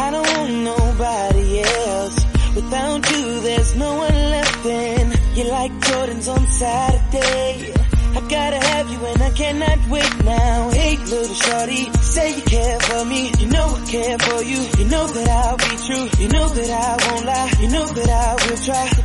I don't want nobody else. Without you, there's no one left in. You're like Jordans on Saturday. I gotta have you and I cannot wait now. Hey, little shorty, say you care for me. You know I care for you. You know that I'll be true. You know that I won't lie. You know that I will try.